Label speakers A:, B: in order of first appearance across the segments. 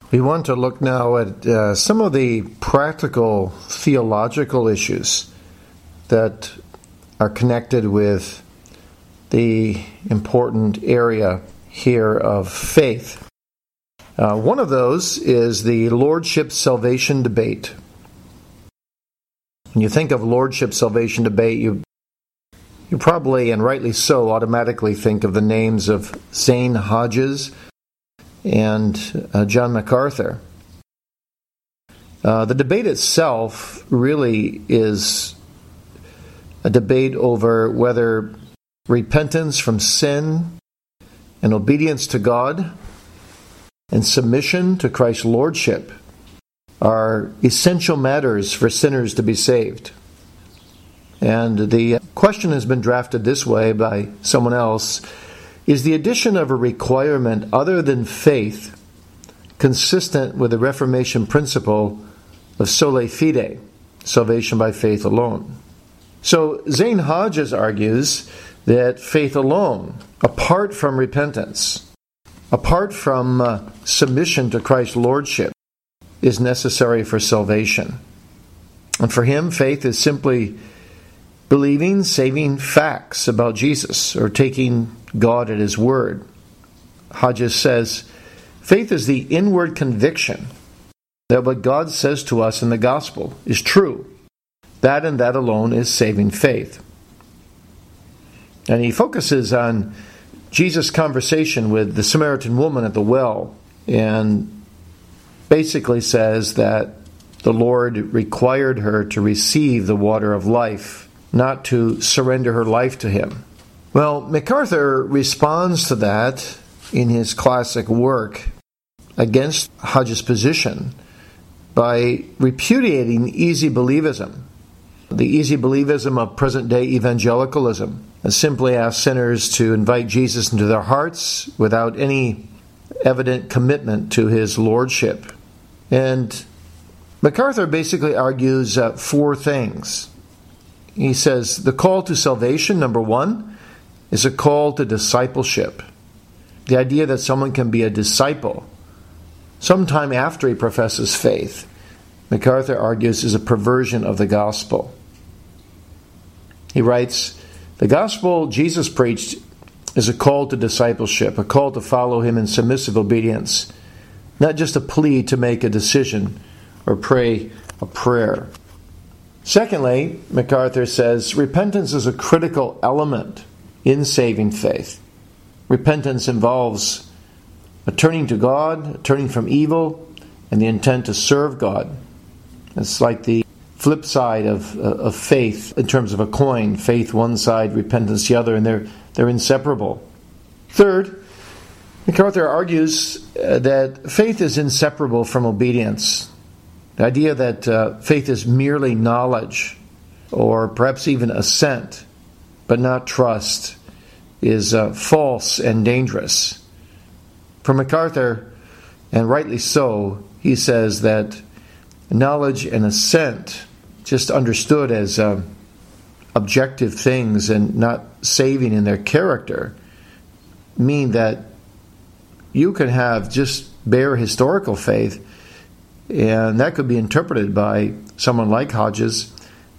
A: We want to look now at some of the practical theological issues that are connected with the important area here of faith. One of those is the Lordship Salvation debate. When you think of Lordship Salvation debate, you probably, and rightly so, automatically think of the names of Zane Hodges and John MacArthur. The debate itself really is a debate over whether repentance from sin and obedience to God and submission to Christ's Lordship are essential matters for sinners to be saved. And the question has been drafted this way by someone else: is the addition of a requirement other than faith consistent with the Reformation principle of sola fide, salvation by faith alone? So Zane Hodges argues that faith alone, apart from repentance, apart from submission to Christ's Lordship, is necessary for salvation. And for him, faith is simply believing saving facts about Jesus, or taking God at His word. Hodges says, faith is the inward conviction that what God says to us in the gospel is true. That and that alone is saving faith. And he focuses on Jesus' conversation with the Samaritan woman at the well, and basically says that the Lord required her to receive the water of life, not to surrender her life to Him. Well, MacArthur responds to that in his classic work against Hodges' position by repudiating easy believism, the easy believism of present-day evangelicalism, and simply ask sinners to invite Jesus into their hearts without any evident commitment to His Lordship. And MacArthur basically argues four things. He says the call to salvation, number one, is a call to discipleship. The idea that someone can be a disciple sometime after he professes faith, MacArthur argues, is a perversion of the gospel. He writes, the gospel Jesus preached is a call to discipleship, a call to follow Him in submissive obedience, not just a plea to make a decision or pray a prayer. Secondly, MacArthur says, repentance is a critical element in saving faith. Repentance involves a turning to God, a turning from evil, and the intent to serve God. It's like the flip side of faith in terms of a coin. Faith one side, repentance the other, and they're inseparable. Third, MacArthur argues that faith is inseparable from obedience. The idea that faith is merely knowledge, or perhaps even assent, but not trust, is false and dangerous. For MacArthur, and rightly so, he says that knowledge and assent, just understood as objective things and not saving in their character, mean that you can have just bare historical faith, and that could be interpreted by someone like Hodges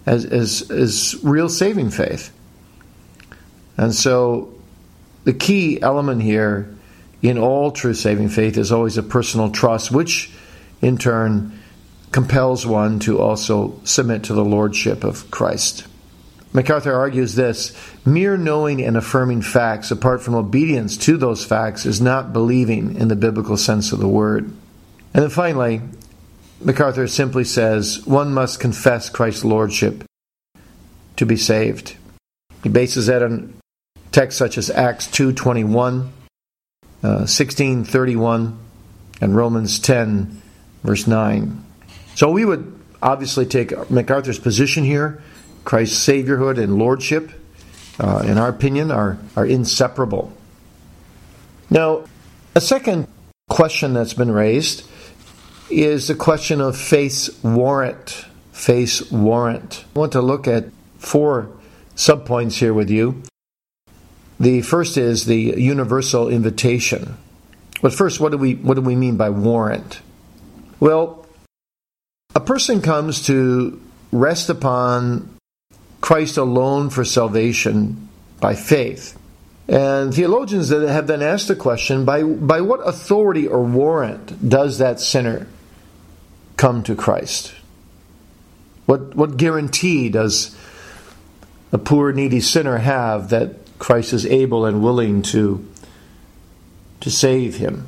A: as real saving faith. And so the key element here in all true saving faith is always a personal trust, which in turn compels one to also submit to the Lordship of Christ. MacArthur argues this: mere knowing and affirming facts apart from obedience to those facts is not believing in the biblical sense of the word. And then finally, MacArthur simply says one must confess Christ's Lordship to be saved. He bases that on texts such as Acts 2:21, 16:31, and Romans 10, verse 9. So we would obviously take MacArthur's position here. Christ's saviorhood and lordship, in our opinion, are inseparable. Now, a second question that's been raised is the question of faith's warrant. Faith's warrant. I want to look at four subpoints here with you. The first is the universal invitation. But first, what do we mean by warrant? Well, a person comes to rest upon Christ alone for salvation by faith. And theologians have then asked the question, by what authority or warrant does that sinner come to Christ? What guarantee does a poor, needy sinner have that Christ is able and willing to save him?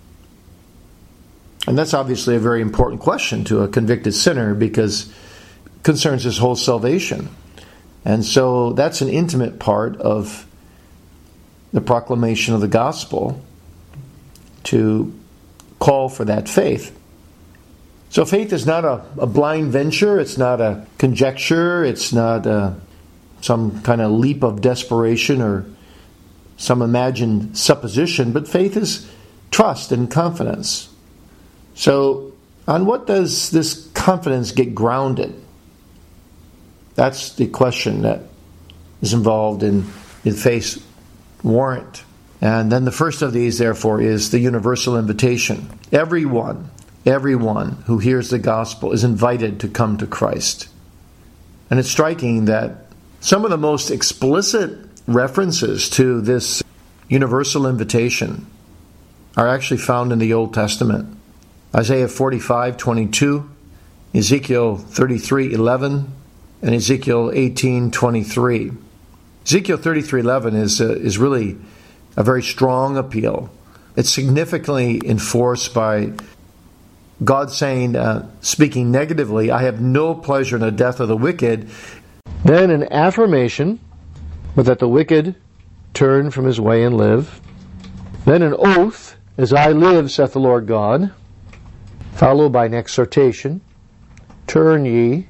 A: And that's obviously a very important question to a convicted sinner, because it concerns his whole salvation. And so that's an intimate part of the proclamation of the gospel, to call for that faith. So faith is not a blind venture, it's not a conjecture, it's not some kind of leap of desperation or some imagined supposition, but faith is trust and confidence. So on what does this confidence get grounded? That's the question that is involved in faith's warrant. And then the first of these, therefore, is the universal invitation. Everyone who hears the gospel is invited to come to Christ. And it's striking that some of the most explicit references to this universal invitation are actually found in the Old Testament. Isaiah 45:22, Ezekiel 33:11, and Ezekiel 18:23. Ezekiel 33:11 is really a very strong appeal. It's significantly enforced by God saying, speaking negatively, "I have no pleasure in the death of the wicked." Then an affirmation, but that the wicked turn from his way and live. Then an oath, "As I live, saith the Lord God," followed by an exhortation, turn ye,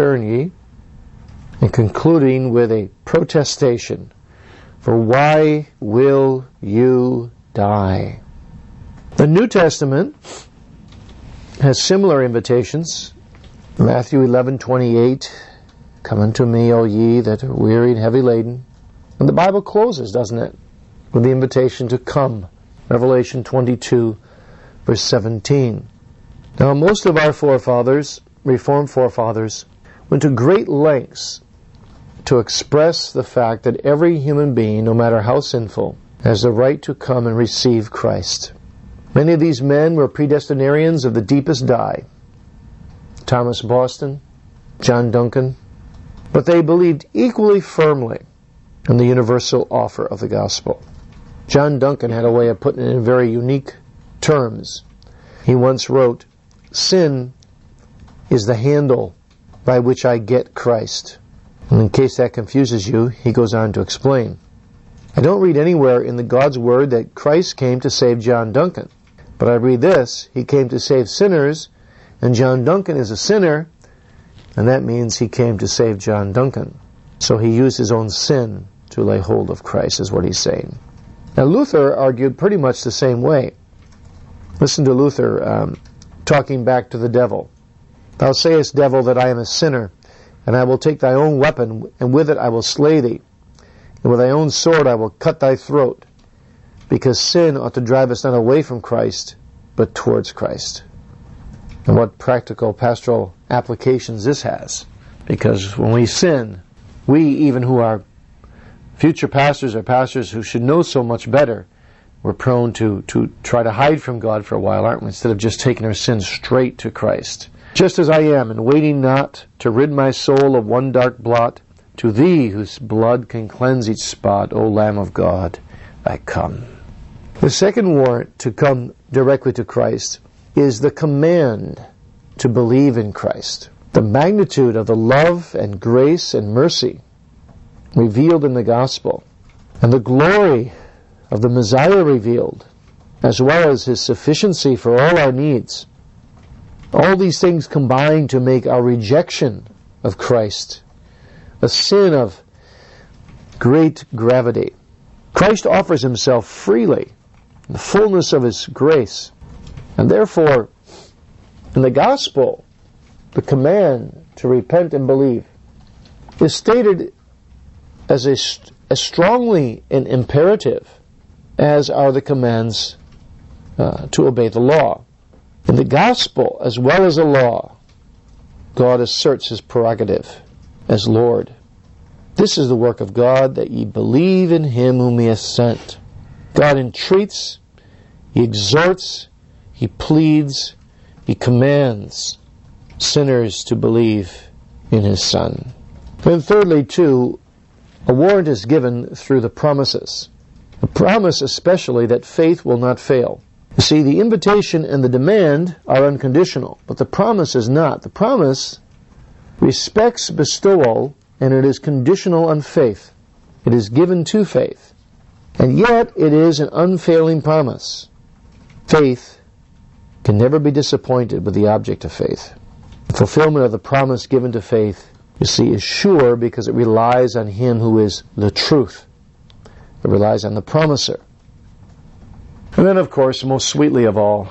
A: and concluding with a protestation, "For why will you die?" The New Testament has similar invitations. Matthew 11:28, "Come unto me, O ye that are weary and heavy laden." And the Bible closes, doesn't it, with the invitation to come. Revelation 22, verse 17. Now, most of our forefathers, Reformed forefathers, went to great lengths to express the fact that every human being, no matter how sinful, has the right to come and receive Christ. Many of these men were predestinarians of the deepest dye. Thomas Boston, John Duncan. But they believed equally firmly in the universal offer of the gospel. John Duncan had a way of putting it in very unique terms. He once wrote, "Sin is the handle by which I get Christ." And in case that confuses you, he goes on to explain, "I don't read anywhere in the God's Word that Christ came to save John Duncan. But I read this, He came to save sinners, and John Duncan is a sinner, and that means He came to save John Duncan." So he used his own sin to lay hold of Christ, is what he's saying. Now Luther argued pretty much the same way. Listen to Luther talking back to the devil. "Thou sayest, devil, that I am a sinner, and I will take thy own weapon, and with it I will slay thee, and with thy own sword I will cut thy throat, because sin ought to drive us not away from Christ, but towards Christ." And what practical pastoral applications this has. Because when we sin, we, even who are future pastors or pastors who should know so much better, we're prone to try to hide from God for a while, aren't we? Instead of just taking our sins straight to Christ. "Just as I am, and waiting not to rid my soul of one dark blot, to thee whose blood can cleanse each spot, O Lamb of God, I come." The second warrant to come directly to Christ is the command to believe in Christ. The magnitude of the love and grace and mercy revealed in the gospel, and the glory of the Messiah revealed, as well as His sufficiency for all our needs. All these things combine to make our rejection of Christ a sin of great gravity. Christ offers Himself freely, in the fullness of His grace. And therefore, in the gospel, the command to repent and believe is stated as strongly an imperative as are the commands to obey the law. In the gospel, as well as the law, God asserts his prerogative as Lord. This is the work of God, that ye believe in him whom he hath sent. God entreats, he exhorts, he pleads, he commands sinners to believe in his Son. And thirdly, too, a warrant is given through the promises. The promise especially that faith will not fail. You see, the invitation and the demand are unconditional, but the promise is not. The promise respects bestowal, and it is conditional on faith. It is given to faith. And yet it is an unfailing promise. Faith can never be disappointed with the object of faith. The fulfillment of the promise given to faith, you see, is sure because it relies on him who is the truth. It relies on the promiser. And then, of course, most sweetly of all,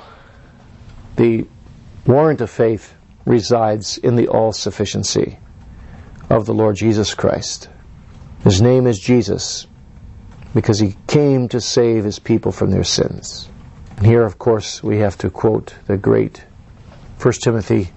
A: the warrant of faith resides in the all-sufficiency of the Lord Jesus Christ. His name is Jesus because he came to save his people from their sins. And here, of course, we have to quote the great 1 Timothy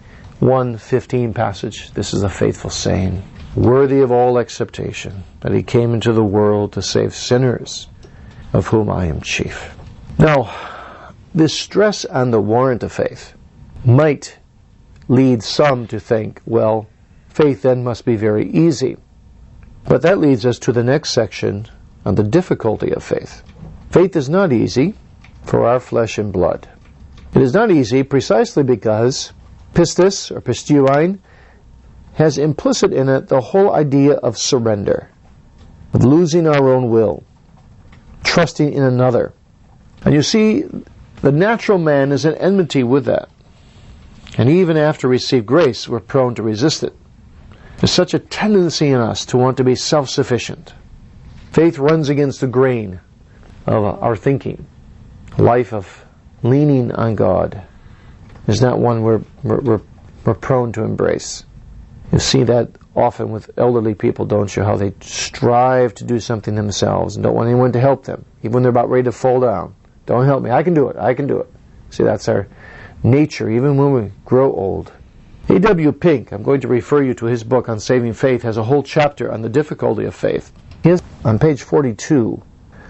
A: 1:15 passage. This is a faithful saying, worthy of all acceptation, that he came into the world to save sinners, of whom I am chief. Now, this stress on the warrant of faith might lead some to think, well, faith then must be very easy. But that leads us to the next section on the difficulty of faith. Faith is not easy for our flesh and blood. It is not easy precisely because pistis, or pistuine, has implicit in it the whole idea of surrender, of losing our own will, trusting in another. And you see, the natural man is in enmity with that. And even after received grace, we're prone to resist it. There's such a tendency in us to want to be self-sufficient. Faith runs against the grain of our thinking. A life of leaning on God is not one we're prone to embrace. You see that often with elderly people, don't you? How they strive to do something themselves and don't want anyone to help them, even when they're about ready to fall down. Don't help me. I can do it. I can do it. See, that's our nature, even when we grow old. A.W. Pink, I'm going to refer you to his book on saving faith, has a whole chapter on the difficulty of faith. On page 42,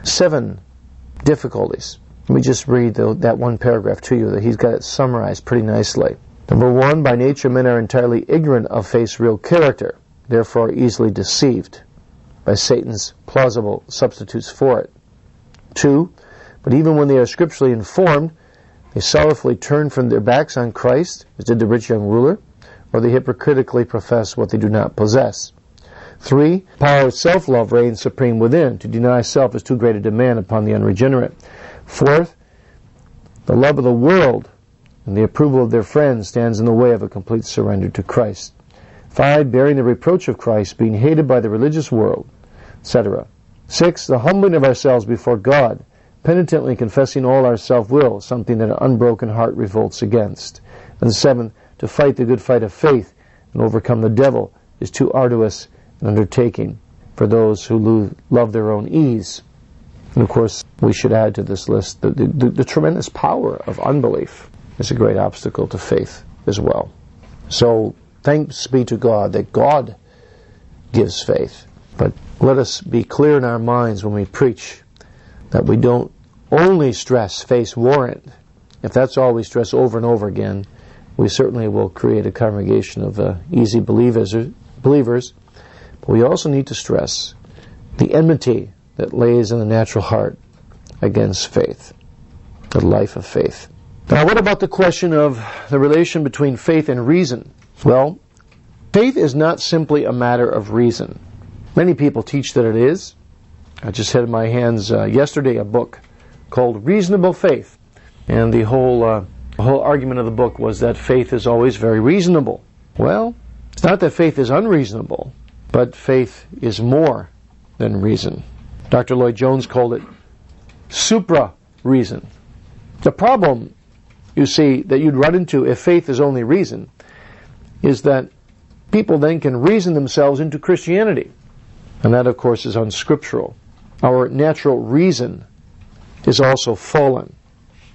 A: 7 difficulties. Let me just read that one paragraph to you, that he's got it summarized pretty nicely. Number 1, by nature men are entirely ignorant of faith's real character, therefore easily deceived by Satan's plausible substitutes for it. 2, but even when they are scripturally informed, they sorrowfully turn from their backs on Christ, as did the rich young ruler, or they hypocritically profess what they do not possess. 3, power of self-love reigns supreme within. To deny self is too great a demand upon the unregenerate. 4th, the love of the world and the approval of their friends stands in the way of a complete surrender to Christ. 5, bearing the reproach of Christ, being hated by the religious world, etc. 6, the humbling of ourselves before God, penitently confessing all our self-will, something that an unbroken heart revolts against. And 7, to fight the good fight of faith and overcome the devil is too arduous an undertaking for those who love their own ease. And of course, we should add to this list the tremendous power of unbelief is a great obstacle to faith as well. So, thanks be to God that God gives faith. But let us be clear in our minds when we preach that we don't only stress faith's warrant. If that's all we stress over and over again, we certainly will create a congregation of easy believers. But we also need to stress the enmity that lays in the natural heart against faith, the life of faith. Now, what about the question of the relation between faith and reason? Well, faith is not simply a matter of reason. Many people teach that it is. I just had in my hands yesterday a book called Reasonable Faith. And the whole argument of the book was that faith is always very reasonable. Well, it's not that faith is unreasonable, but faith is more than reason. Dr. Lloyd Jones called it supra-reason. The problem, you see, that you'd run into if faith is only reason is that people then can reason themselves into Christianity. And that, of course, is unscriptural. Our natural reason is also fallen.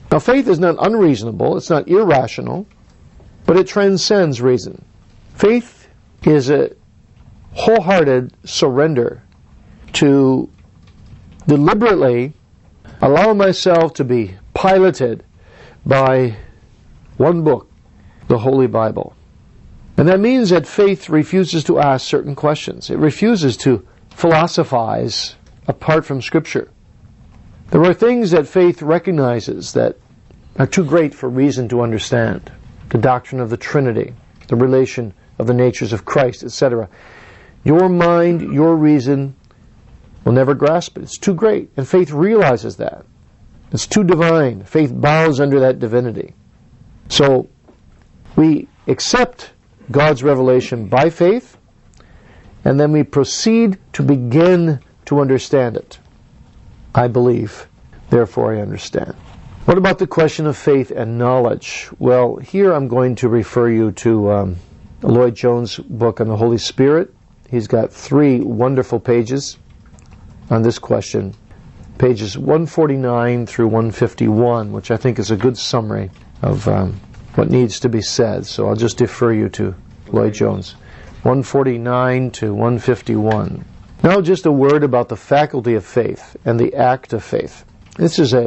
B: Now, faith is not unreasonable, it's not irrational, but it transcends reason. Faith is a wholehearted surrender to deliberately allow myself to be piloted by one book, the Holy Bible. And that means that faith refuses to ask certain questions. It refuses to philosophize apart from Scripture. There are things that faith recognizes that are too great for reason to understand. The doctrine of the Trinity, the relation of the natures of Christ, etc. Your mind, your reason will never grasp it. It's too great. And faith realizes that. It's too divine. Faith bows under that divinity. So we accept God's revelation by faith, and then we proceed to begin to understand it. I believe, therefore I understand. What about the question of faith and knowledge? Well, here I'm going to refer you to Lloyd Jones' book on the Holy Spirit. He's got 3 wonderful pages on this question, pages 149 through 151, which I think is a good summary of what needs to be said. So I'll just defer you to Lloyd Jones, 149 to 151. Now just a word about the faculty of faith and the act of faith. This is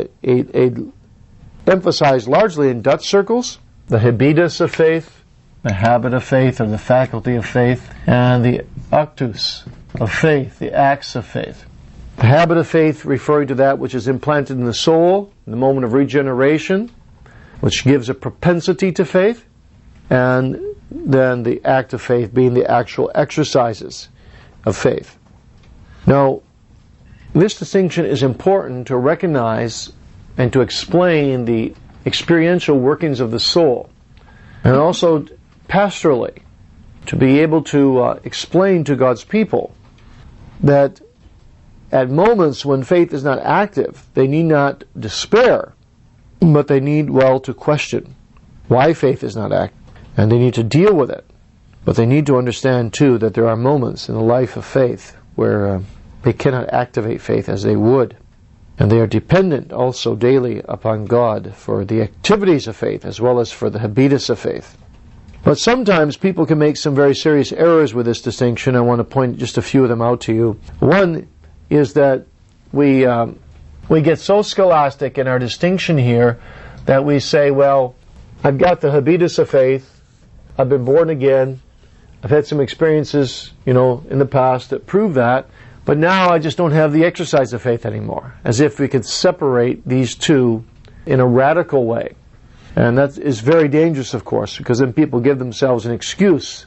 B: emphasized largely in Dutch circles, the habitus of faith, the habit of faith, or the faculty of faith, and the actus of faith, the acts of faith. The habit of faith referring to that which is implanted in the soul in the moment of regeneration, which gives a propensity to faith, and then the act of faith being the actual exercises of faith. Now, this distinction is important to recognize and to explain the experiential workings of the soul, and also pastorally to be able to explain to God's people that at moments when faith is not active, they need not despair, but they need well to question why faith is not active, and they need to deal with it. But they need to understand too that there are moments in the life of faith where they cannot activate faith as they would. And they are dependent also daily upon God for the activities of faith as well as for the habitus of faith. But sometimes people can make some very serious errors with this distinction. I want to point just a few of them out to you. One is that we get so scholastic in our distinction here that we say, well, I've got the habitus of faith, I've been born again, I've had some experiences, in the past that prove that, but now I just don't have the exercise of faith anymore. As if we could separate these two in a radical way. And that is very dangerous, of course, because then people give themselves an excuse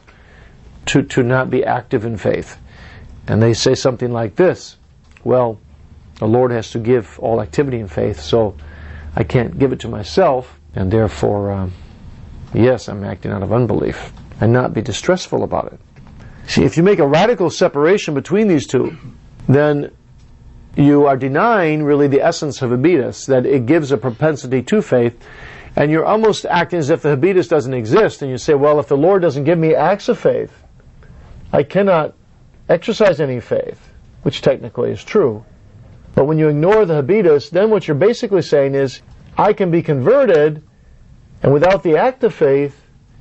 B: to not be active in faith. And they say something like this: well, the Lord has to give all activity in faith, so I can't give it to myself, and therefore, yes, I'm acting out of unbelief, and not be distressful about it. See, if you make a radical separation between these two, then you are denying really the essence of habitus, that it gives a propensity to faith, and you're almost acting as if the habitus doesn't exist, and you say, well, if the Lord doesn't give me acts of faith, I cannot exercise any faith, which technically is true. But when you ignore the habitus, then what you're basically saying is, I can be converted, and without the act of faith,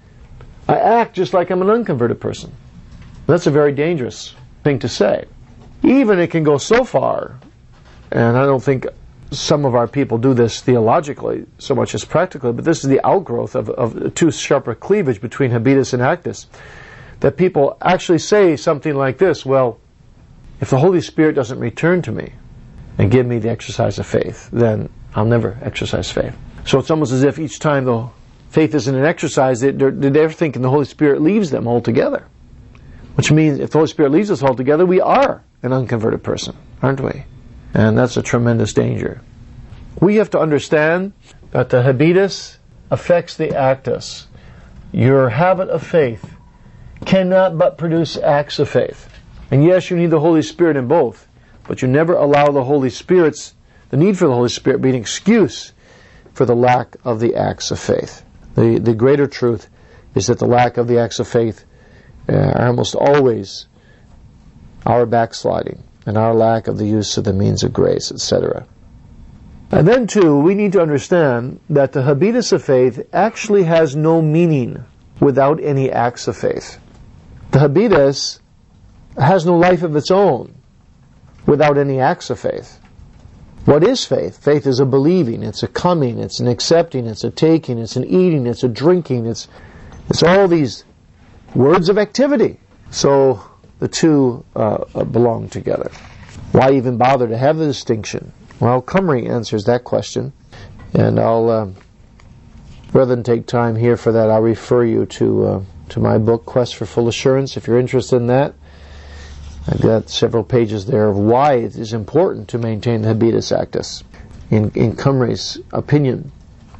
B: I act just like I'm an unconverted person. That's a very dangerous thing to say. Even it can go so far, and I don't think some of our people do this theologically so much as practically, but this is the outgrowth of too sharp a cleavage between habitus and actus, that people actually say something like this: well, if the Holy Spirit doesn't return to me and give me the exercise of faith, then I'll never exercise faith. So it's almost as if each time the faith isn't an exercise, they're thinking the Holy Spirit leaves them altogether. Which means if the Holy Spirit leaves us altogether, we are an unconverted person, aren't we? And that's a tremendous danger. We have to understand that the habitus affects the actus. Your habit of faith cannot but produce acts of faith. And yes, you need the Holy Spirit in both, but you never allow the need for the Holy Spirit be an excuse for the lack of the acts of faith. The greater truth is that the lack of the acts of faith are almost always our backsliding and our lack of the use of the means of grace, etc. And then too, we need to understand that the habitus of faith actually has no meaning without any acts of faith. The habitus has no life of its own without any acts of faith. What is faith? Faith is a believing, it's a coming, it's an accepting, it's a taking, it's an eating, it's a drinking, it's all these words of activity. So the two belong together. Why even bother to have the distinction? Well, Cumry answers that question, and I'll, rather than take time here for that, I'll refer you to my book, Quest for Full Assurance, if you're interested in that. I've got several pages there of why it is important to maintain the habitus actus in Cumry's opinion.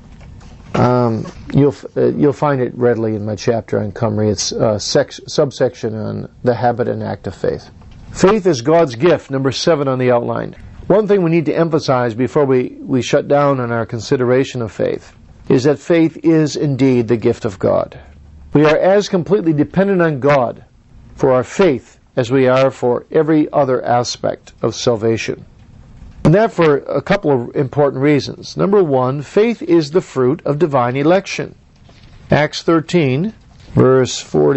B: You'll find it readily in my chapter on Cumry. It's a subsection on the habit and act of faith. Faith is God's gift, number 7 on the outline. One thing we need to emphasize before we shut down on our consideration of faith is that faith is indeed the gift of God. We are as completely dependent on God for our faith as we are for every other aspect of salvation. And that for a couple of important reasons. Number 1, faith is the fruit of divine election. Acts 13, verse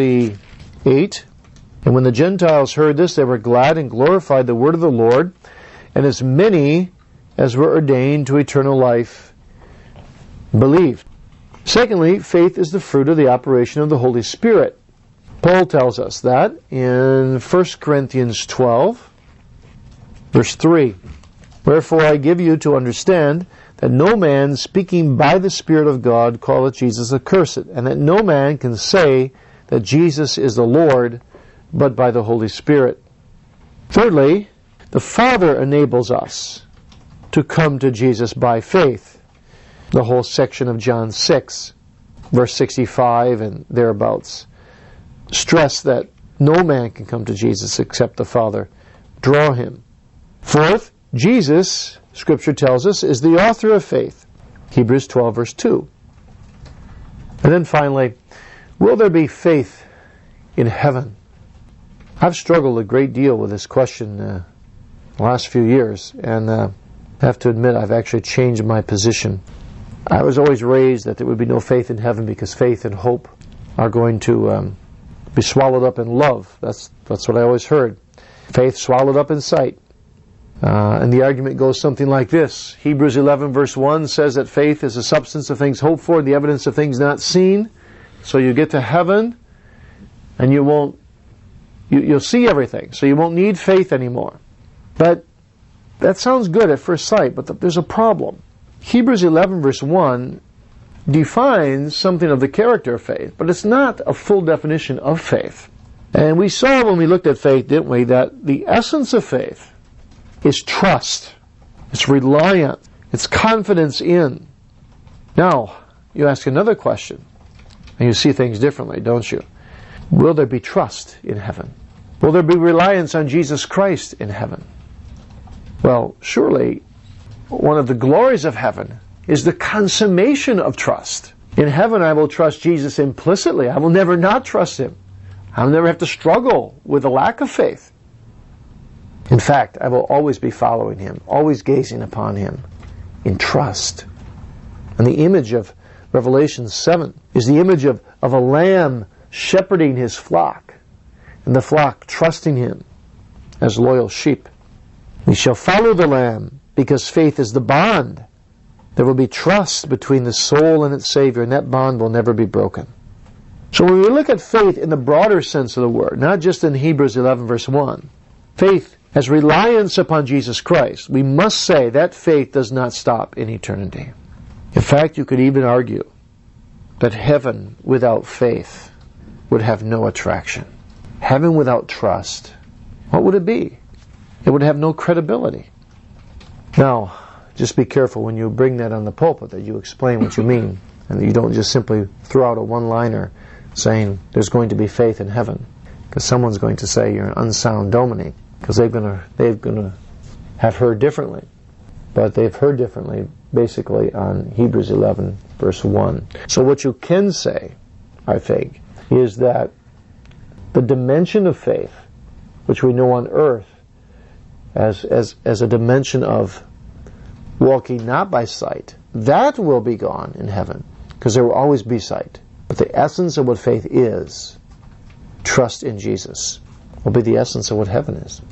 B: 48. And when the Gentiles heard this, they were glad and glorified the word of the Lord, and as many as were ordained to eternal life believed. Secondly, faith is the fruit of the operation of the Holy Spirit. Paul tells us that in 1 Corinthians 12, verse 3. Wherefore I give you to understand that no man speaking by the Spirit of God calleth Jesus accursed, and that no man can say that Jesus is the Lord but by the Holy Spirit. Thirdly, the Father enables us to come to Jesus by faith. The whole section of John 6, verse 65 and thereabouts, stress that no man can come to Jesus except the Father draw him. Fourth, Jesus, Scripture tells us, is the author of faith. Hebrews 12, verse 2. And then finally, will there be faith in heaven? I've struggled a great deal with this question the last few years, and I have to admit I've actually changed my position. I was always raised that there would be no faith in heaven because faith and hope are going to be swallowed up in love. That's what I always heard. Faith swallowed up in sight. And the argument goes something like this. Hebrews 11 verse 1 says that faith is the substance of things hoped for, the evidence of things not seen. So you get to heaven and you'll see everything. So you won't need faith anymore. But that sounds good at first sight, but there's a problem. Hebrews 11 verse 1 defines something of the character of faith, but it's not a full definition of faith. And we saw when we looked at faith, didn't we, that the essence of faith is trust. It's reliant. It's confidence in. Now, you ask another question, and you see things differently, don't you? Will there be trust in heaven? Will there be reliance on Jesus Christ in heaven? Well, surely one of the glories of heaven is the consummation of trust. In heaven I will trust Jesus implicitly. I will never not trust Him. I will never have to struggle with a lack of faith. In fact, I will always be following Him, always gazing upon Him in trust. And the image of Revelation 7 is the image of a lamb shepherding his flock, and the flock trusting Him as loyal sheep. We shall follow the Lamb because faith is the bond. There will be trust between the soul and its Savior, and that bond will never be broken. So when we look at faith in the broader sense of the word, not just in Hebrews 11 verse 1, faith as reliance upon Jesus Christ, we must say that faith does not stop in eternity. In fact, you could even argue that heaven without faith would have no attraction. Heaven without trust, what would it be? It would have no credibility. Now, just be careful when you bring that on the pulpit that you explain what you mean, and that you don't just simply throw out a one-liner saying there's going to be faith in heaven, because someone's going to say you're an unsound Dominic, because they're going to have heard differently. But they've heard differently basically on Hebrews 11 verse 1. So what you can say, I think, is that the dimension of faith, which we know on earth as a dimension of walking not by sight, that will be gone in heaven, because there will always be sight. But the essence of what faith is, trust in Jesus, will be the essence of what heaven is.